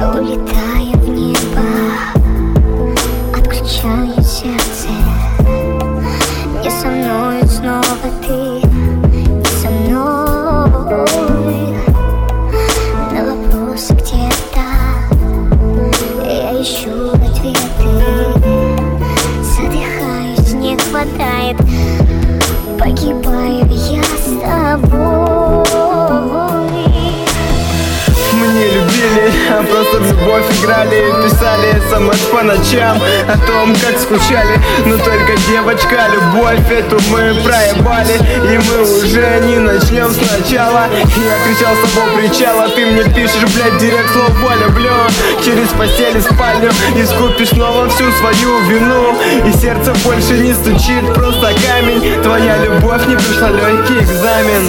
улетаю в небо, отключаю сердце. Не со мной снова ты, не со мной. На вопросы где-то я ищу ответы. Задыхаюсь, не хватает, погибаю я с тобой. Мы не любили, а просто в любовь играли. Писали смс по ночам о том, как скучали. Но только, девочка, любовь эту мы проебали. И мы уже не начнем сначала. Я кричал с того причала, ты мне пишешь, блядь, директ слово люблю. Через постель и спальню искупишь снова всю свою вину. И сердце больше не стучит, просто камень. Твоя любовь не прошла легкий экзамен.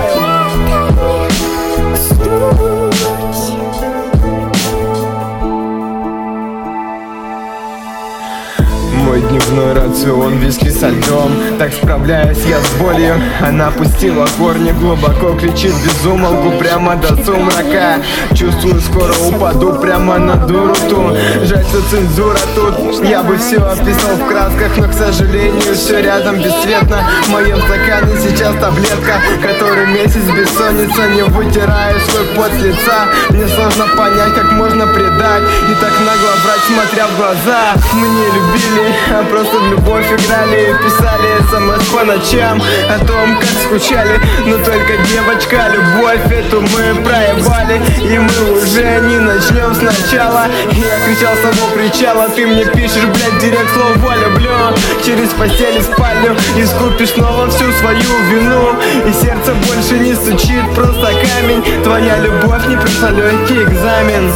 Мой дневной рацион виски со льдом. Так справляюсь я с болью. Она пустила корни глубоко, кричит без умолку прямо до сумрака. Чувствую, скоро упаду прямо на дуру ту. Жаль, что цензура тут. Я бы все описал в красках, но, к сожалению, все рядом бесцветно. В моем стакане сейчас таблетка, который месяц бессонница. Не вытираю свой пот с лица. Мне сложно понять, как можно предать и так нагло врать, смотря в глаза. Мы не любили, а просто в любовь играли. Писали смс по ночам о том, как скучали. Но только, девочка, любовь эту мы проебали. И мы уже не начнем сначала. Я кричал с того причала, ты мне пишешь, блядь, директ слово люблю. Через постель и спальню искупишь снова всю свою вину. И сердце больше не стучит, просто камень. Твоя любовь не прошла легкий экзамен.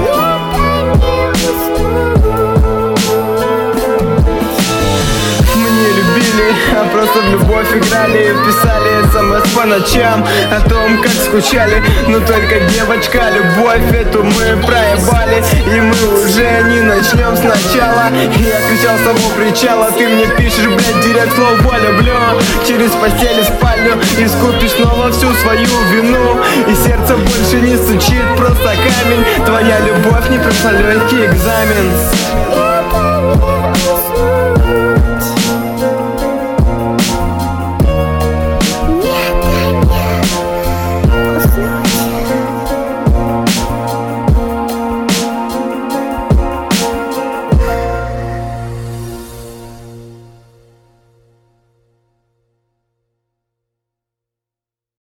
А просто в любовь играли. Писали смс по ночам о том, как скучали. Но только, девочка, любовь эту мы проебали. И мы уже не начнем сначала. Я кричал с того причала, ты мне пишешь, блядь, директ слово люблю. Через постель и спальню искупишь снова всю свою вину. И сердце больше не стучит, просто камень. Твоя любовь не прошла легкий экзамен.